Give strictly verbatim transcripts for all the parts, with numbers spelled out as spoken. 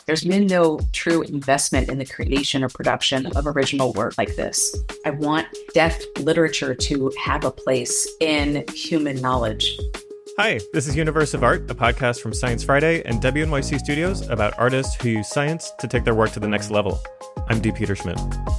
There's been no true investment in the creation or production of original work like this. I want deaf literature to have a place in human knowledge. Hi, this is Universe of Art, a podcast from Science Friday and W N Y C Studios about artists who use science to take their work to the next level. I'm D. Peter Schmidt.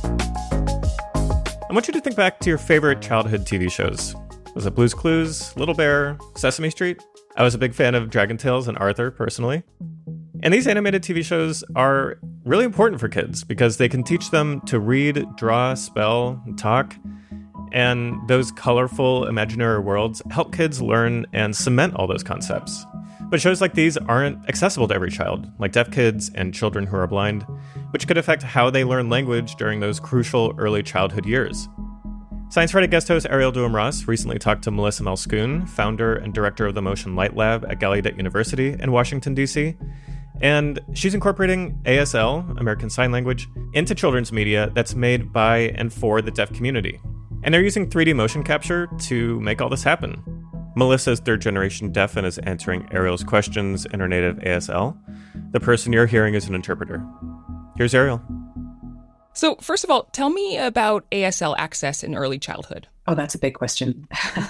I want you to think back to your favorite childhood T V shows. Was it Blue's Clues, Little Bear, Sesame Street? I was a big fan of Dragon Tales and Arthur, personally. And these animated T V shows are really important for kids because they can teach them to read, draw, spell, and talk. And those colorful imaginary worlds help kids learn and cement all those concepts. But shows like these aren't accessible to every child, like deaf kids and children who are blind, which could affect how they learn language during those crucial early childhood years. Science Friday guest host Ariel Duham-Ross recently talked to Melissa Malscoon, founder and director of the Motion Light Lab at Gallaudet University in Washington, D C, and she's incorporating A S L, American Sign Language, into children's media that's made by and for the deaf community. And they're using three D motion capture to make all this happen. Melissa is third generation deaf and is answering Ariel's questions in her native A S L. The person you're hearing is an interpreter. Here's Ariel. So first of all, tell me about A S L access in early childhood. Oh, that's a big question.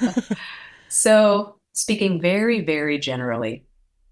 So speaking very, very generally,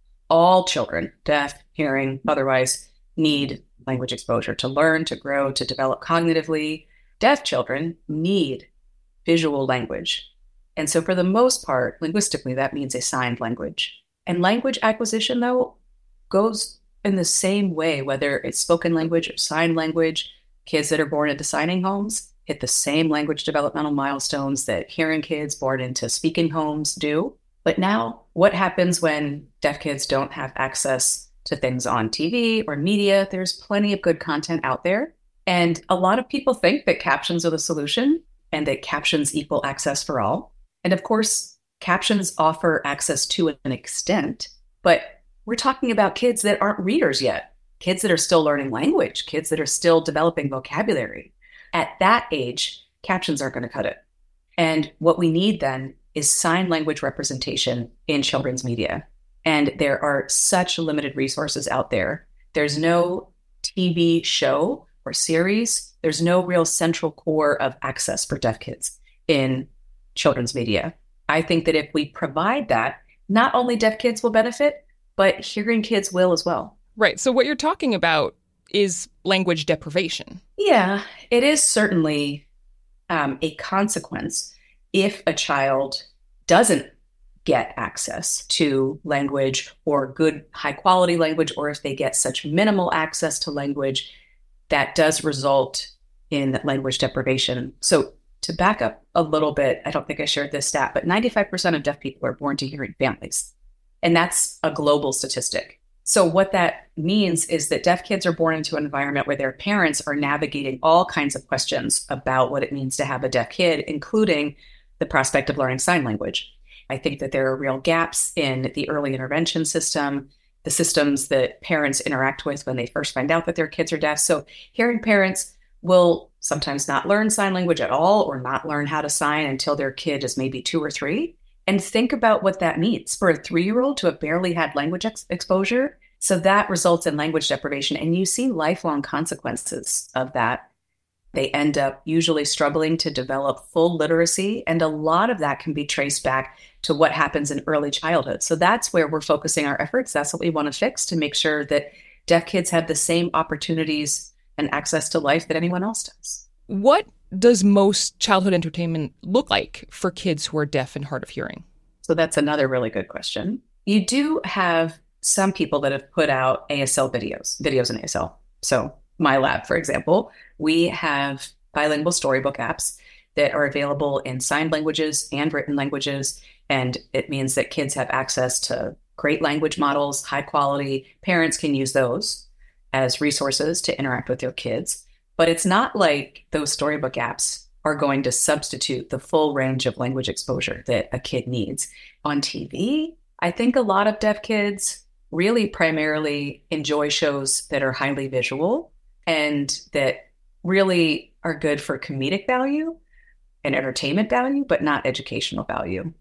all children, deaf, hearing, otherwise, need language exposure to learn, to grow, to develop cognitively. Deaf children need visual language. And so for the most part, linguistically, that means a signed language. And language acquisition, though, goes in the same way, whether it's spoken language or sign language. Kids that are born into signing homes hit the same language developmental milestones that hearing kids born into speaking homes do. But now, what happens when deaf kids don't have access to things on T V or media? There's plenty of good content out there. And a lot of people think that captions are the solution and that captions equal access for all. And of course, captions offer access to an extent, but we're talking about kids that aren't readers yet, kids that are still learning language, kids that are still developing vocabulary. At that age, captions aren't going to cut it. And what we need then is sign language representation in children's media. And there are such limited resources out there. There's no T V show or series. There's no real central core of access for deaf kids in children's media. I think that if we provide that, not only deaf kids will benefit, but hearing kids will as well. Right. So what you're talking about is language deprivation. Yeah, it is certainly um, a consequence if a child doesn't get access to language or good high quality language, or if they get such minimal access to language, that does result in language deprivation. So to back up a little bit, I don't think I shared this stat, but ninety-five percent of deaf people are born to hearing families. And that's a global statistic. So what that means is that deaf kids are born into an environment where their parents are navigating all kinds of questions about what it means to have a deaf kid, including the prospect of learning sign language. I think that there are real gaps in the early intervention system, the systems that parents interact with when they first find out that their kids are deaf. So hearing parents will sometimes not learn sign language at all or not learn how to sign until their kid is maybe two or three. And think about what that means for a three-year-old to have barely had language ex- exposure. So that results in language deprivation. And you see lifelong consequences of that. They end up usually struggling to develop full literacy. And a lot of that can be traced back to what happens in early childhood. So that's where we're focusing our efforts. That's what we want to fix, to make sure that deaf kids have the same opportunities and access to life that anyone else does. What does most childhood entertainment look like for kids who are deaf and hard of hearing? So that's another really good question. You do have some people that have put out A S L videos, videos in A S L. So my lab, for example, we have bilingual storybook apps that are available in signed languages and written languages. And it means that kids have access to great language models, high quality. Parents can use those as resources to interact with their kids. But it's not like those storybook apps are going to substitute the full range of language exposure that a kid needs. On T V, I think a lot of deaf kids really primarily enjoy shows that are highly visual and that really are good for comedic value and entertainment value, but not educational value.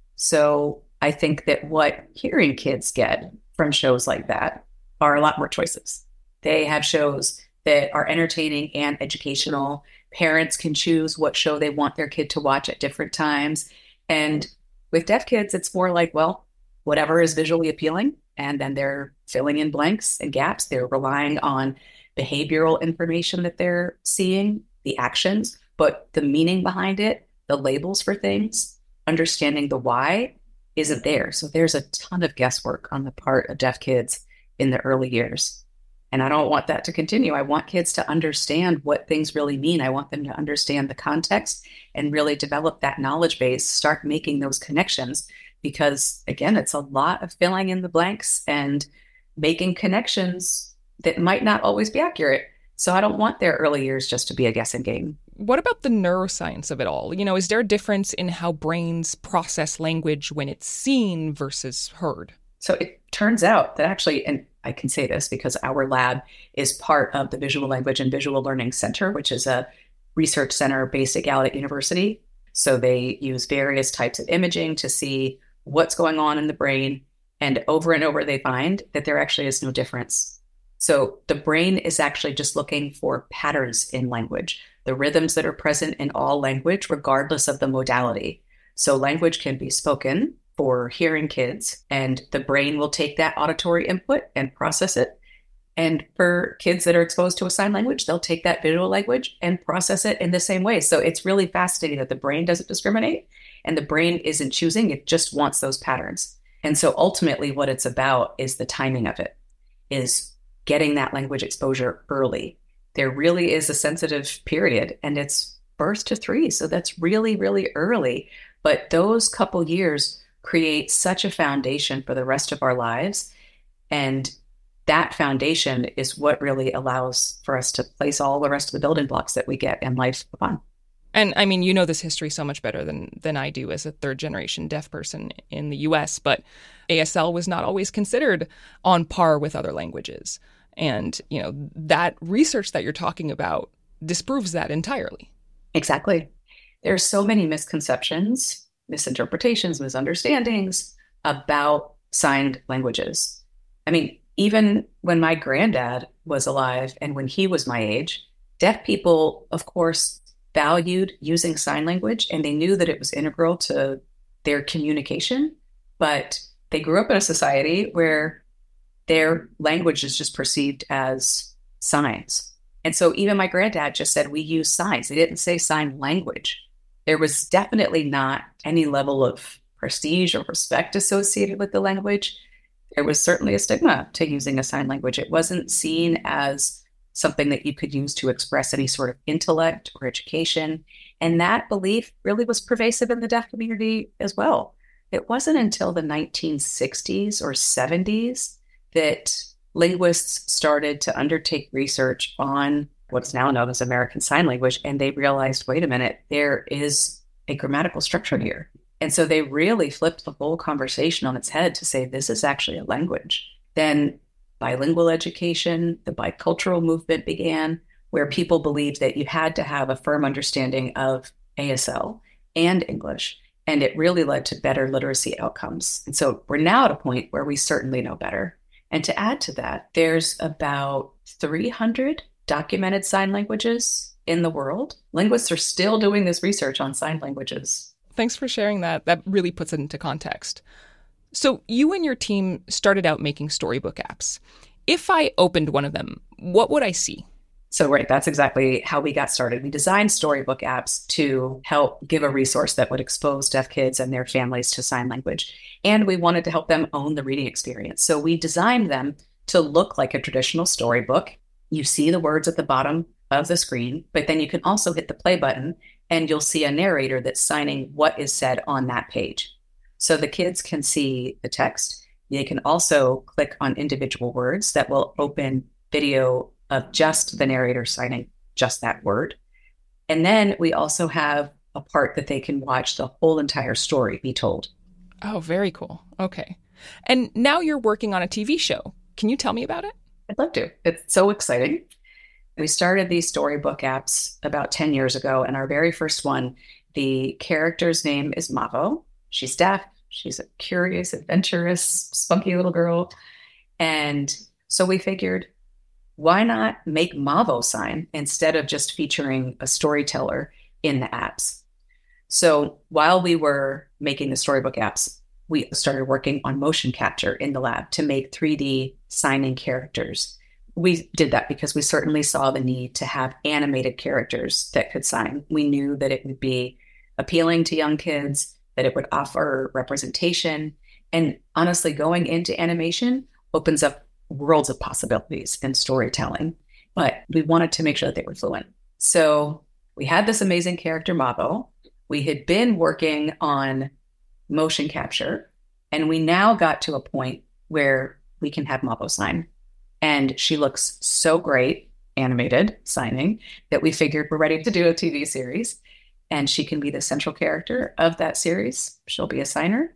So I think that what hearing kids get from shows like that are a lot more choices. They have shows that are entertaining and educational. Parents can choose what show they want their kid to watch at different times. And with deaf kids, it's more like, well, whatever is visually appealing. And then they're filling in blanks and gaps. They're relying on behavioral information that they're seeing, the actions, but the meaning behind it, the labels for things, understanding the why isn't there. So there's a ton of guesswork on the part of deaf kids in the early years. And I don't want that to continue. I want kids to understand what things really mean. I want them to understand the context and really develop that knowledge base, start making those connections, because again, it's a lot of filling in the blanks and making connections that might not always be accurate. So I don't want their early years just to be a guessing game. What about the neuroscience of it all? You know, is there a difference in how brains process language when it's seen versus heard? So it turns out that actually, and I can say this because our lab is part of the Visual Language and Visual Learning Center, which is a research center based at Gallaudet University. So they use various types of imaging to see what's going on in the brain. And over and over, they find that there actually is no difference. So the brain is actually just looking for patterns in language, the rhythms that are present in all language, regardless of the modality. So language can be spoken for hearing kids, and the brain will take that auditory input and process it. And for kids that are exposed to a sign language, they'll take that visual language and process it in the same way. So it's really fascinating that the brain doesn't discriminate and the brain isn't choosing, it just wants those patterns. And so ultimately what it's about is the timing of it, is getting that language exposure early. There really is a sensitive period, and it's birth to three. So that's really, really early. But those couple years create such a foundation for the rest of our lives. And that foundation is what really allows for us to place all the rest of the building blocks that we get in life upon. And I mean, you know this history so much better than than I do as a third generation deaf person in the U S, but A S L was not always considered on par with other languages. And, you know, that research that you're talking about disproves that entirely. Exactly. There are so many misconceptions, misinterpretations, misunderstandings about signed languages. I mean, even when my granddad was alive and when he was my age, deaf people, of course, valued using sign language, and they knew that it was integral to their communication. But they grew up in a society where their language is just perceived as signs. And so even my granddad just said, we use signs. They didn't say sign language. There was definitely not any level of prestige or respect associated with the language. There was certainly a stigma to using a sign language. It wasn't seen as something that you could use to express any sort of intellect or education. And that belief really was pervasive in the deaf community as well. It wasn't until the nineteen sixties or seventies that linguists started to undertake research on what's now known as American Sign Language. And they realized, wait a minute, there is a grammatical structure here. And so they really flipped the whole conversation on its head to say, this is actually a language. Then bilingual education, the bicultural movement began, where people believed that you had to have a firm understanding of A S L and English. And it really led to better literacy outcomes. And so we're now at a point where we certainly know better. And to add to that, there's about three hundred documented sign languages in the world. Linguists are still doing this research on sign languages. Thanks for sharing that. That really puts it into context. So you and your team started out making storybook apps. If I opened one of them, what would I see? So, right, that's exactly how we got started. We designed storybook apps to help give a resource that would expose deaf kids and their families to sign language. And we wanted to help them own the reading experience. So we designed them to look like a traditional storybook. You see the words at the bottom of the screen, but then you can also hit the play button and you'll see a narrator that's signing what is said on that page. So the kids can see the text. They can also click on individual words that will open video of just the narrator signing just that word. And then we also have a part that they can watch the whole entire story be told. Oh, very cool. Okay. And now you're working on a T V show. Can you tell me about it? I'd love to. It's so exciting. We started these storybook apps about ten years ago, and our very first one, the character's name is Mavo. She's deaf. She's a curious, adventurous, spunky little girl. And so we figured, why not make Mavo sign instead of just featuring a storyteller in the apps? So while we were making the storybook apps, we started working on motion capture in the lab to make three D signing characters. We did that because we certainly saw the need to have animated characters that could sign. We knew that it would be appealing to young kids, that it would offer representation. And honestly, going into animation opens up worlds of possibilities in storytelling. But we wanted to make sure that they were fluent. So we had this amazing character, Mavo. We had been working on motion capture, and we now got to a point where we can have Mavo sign. And she looks so great, animated signing, that we figured we're ready to do a T V series. And she can be the central character of that series. She'll be a signer.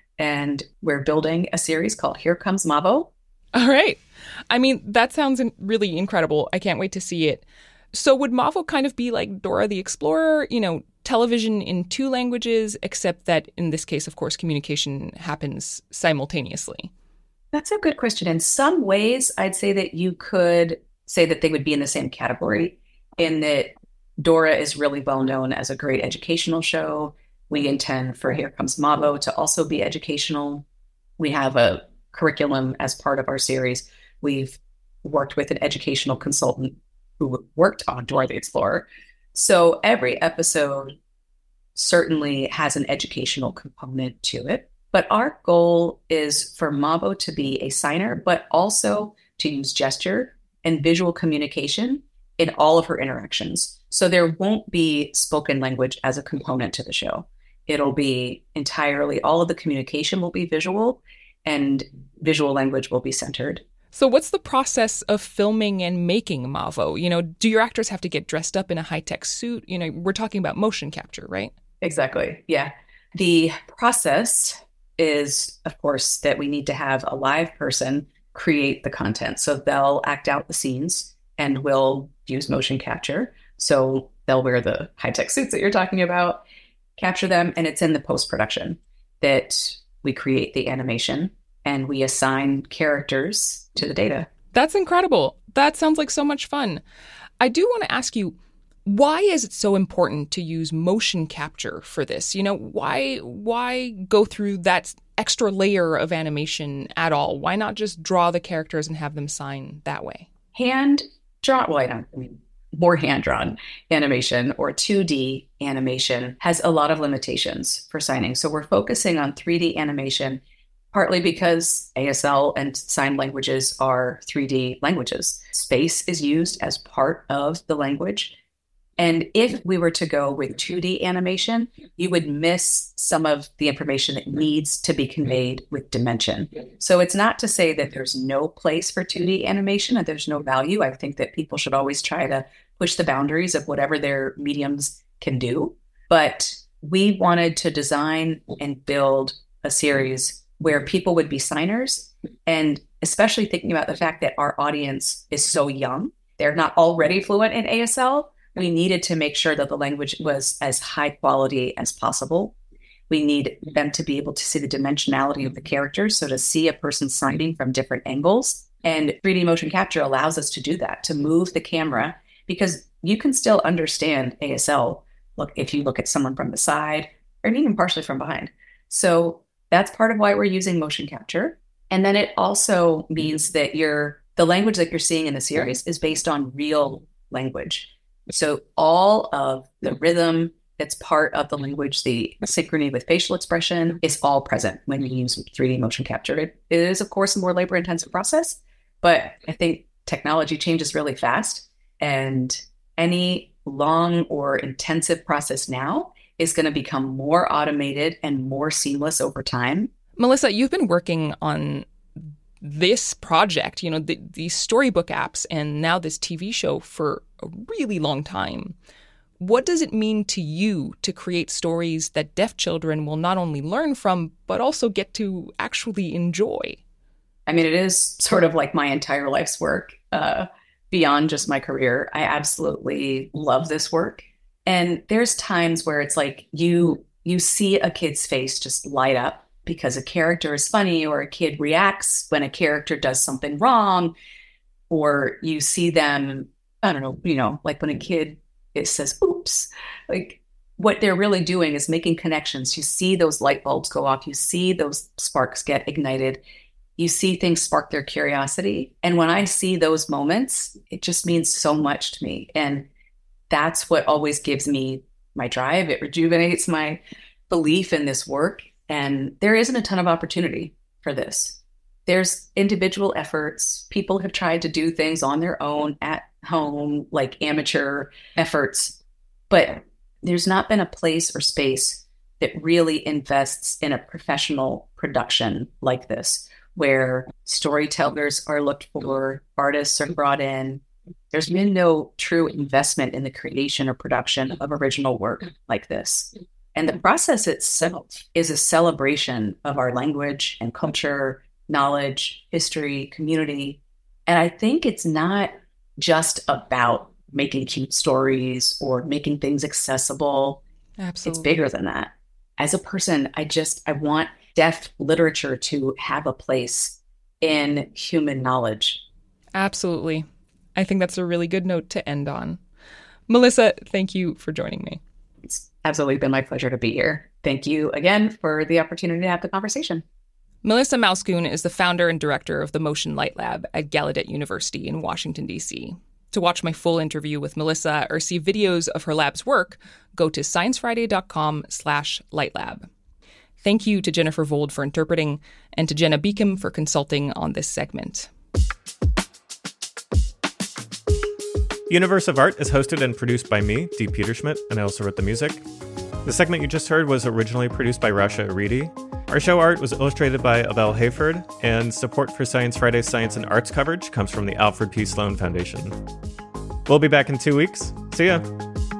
And we're building a series called Here Comes Mavo. All right. I mean, that sounds really incredible. I can't wait to see it. So would Mavo kind of be like Dora the Explorer, you know, television in two languages, except that in this case, of course, communication happens simultaneously? That's a good question. In some ways, I'd say that you could say that they would be in the same category, in that Dora is really well known as a great educational show. We intend for Here Comes Mavo to also be educational. We have a curriculum as part of our series. We've worked with an educational consultant who worked on Dora the Explorer. So every episode certainly has an educational component to it. But our goal is for Mavo to be a signer, but also to use gesture and visual communication in all of her interactions. So there won't be spoken language as a component to the show. It'll be entirely, all of the communication will be visual, and visual language will be centered. So what's the process of filming and making Mavo? You know, do your actors have to get dressed up in a high-tech suit? You know, we're talking about motion capture, right? Exactly. Yeah. The process is, of course, that we need to have a live person create the content. So they'll act out the scenes and we'll use motion capture. So they'll wear the high-tech suits that you're talking about, capture them, and it's in the post-production that we create the animation and we assign characters to the data. That's incredible. That sounds like so much fun. I do want to ask you, why is it so important to use motion capture for this? You know, why why go through that extra layer of animation at all? Why not just draw the characters and have them sign that way? Hand drawn, well, I don't I mean, more hand-drawn animation or two D animation has a lot of limitations for signing. So we're focusing on three D animation, partly because A S L and sign languages are three D languages. Space is used as part of the language. And if we were to go with two D animation, you would miss some of the information that needs to be conveyed with dimension. So it's not to say that there's no place for two D animation and there's no value. I think that people should always try to push the boundaries of whatever their mediums can do. But we wanted to design and build a series where people would be signers, and especially thinking about the fact that our audience is so young, they're not already fluent in A S L. We needed to make sure that the language was as high quality as possible. We need them to be able to see the dimensionality of the characters, so to see a person signing from different angles. And three D motion capture allows us to do that, to move the camera, because you can still understand A S L, look, if you look at someone from the side or even partially from behind. So that's part of why we're using motion capture. And then it also means that you're, the language that you're seeing in the series is based on real language. So all of the rhythm that's part of the language, the synchrony with facial expression, is all present when you use three D motion capture. It, it is, of course, a more labor-intensive process, but I think technology changes really fast, and any long or intensive process now is going to become more automated and more seamless over time. Melissa, you've been working on this project, you know, the, these storybook apps, and now this T V show for a really long time. What does it mean to you to create stories that deaf children will not only learn from, but also get to actually enjoy? I mean, it is sort of like my entire life's work, uh, beyond just my career. I absolutely love this work. And there's times where it's like you you see a kid's face just light up because a character is funny, or a kid reacts when a character does something wrong. or you see them, I don't know, you know, like when a kid it says, oops, like what they're really doing is making connections. You see those light bulbs go off. You see those sparks get ignited. You see things spark their curiosity. And when I see those moments, it just means so much to me. And that's what always gives me my drive. It rejuvenates my belief in this work. And there isn't a ton of opportunity for this. There's individual efforts. People have tried to do things on their own at home, like amateur efforts, but there's not been a place or space that really invests in a professional production like this, where storytellers are looked for, artists are brought in. There's been no true investment in the creation or production of original work like this. And the process itself is a celebration of our language and culture, knowledge, history, community. And I think it's not just about making cute stories or making things accessible. Absolutely. It's bigger than that. As a person, I just, I want deaf literature to have a place in human knowledge. Absolutely. I think that's a really good note to end on. Melissa, thank you for joining me. It's absolutely been my pleasure to be here. Thank you again for the opportunity to have the conversation. Melissa Malzkuhn is the founder and director of the Motion Light Lab at Gallaudet University in Washington, D C. To watch my full interview with Melissa or see videos of her lab's work, go to sciencefriday.com slash lightlab. Thank you to Jennifer Vold for interpreting and to Jenna Beacom for consulting on this segment. Universe of Art is hosted and produced by me, Dee Peterschmidt, and I also wrote the music. The segment you just heard was originally produced by Rasha Aridi. Our show art was illustrated by Abel Hayford, and support for Science Friday's science and arts coverage comes from the Alfred P. Sloan Foundation. We'll be back in two weeks. See ya!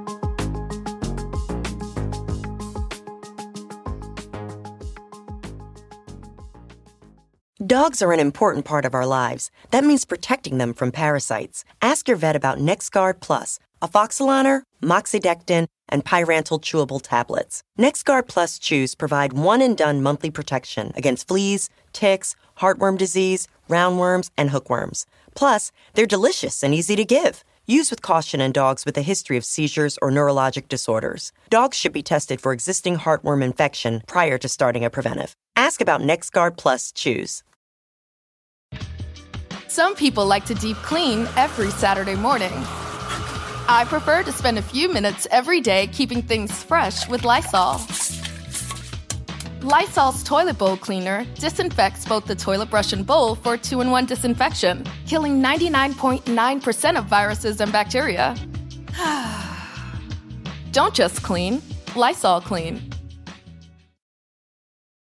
Dogs are an important part of our lives. That means protecting them from parasites. Ask your vet about NexGard Plus, Afoxolaner, Moxidectin, and Pyrantel chewable tablets. NexGard Plus chews provide one-and-done monthly protection against fleas, ticks, heartworm disease, roundworms, and hookworms. Plus, they're delicious and easy to give. Use with caution in dogs with a history of seizures or neurologic disorders. Dogs should be tested for existing heartworm infection prior to starting a preventive. Ask about NexGard Plus chews. Some people like to deep clean every Saturday morning. I prefer to spend a few minutes every day keeping things fresh with Lysol. Lysol's toilet bowl cleaner disinfects both the toilet brush and bowl for two-in-one disinfection, killing ninety-nine point nine percent of viruses and bacteria. Don't just clean, Lysol clean.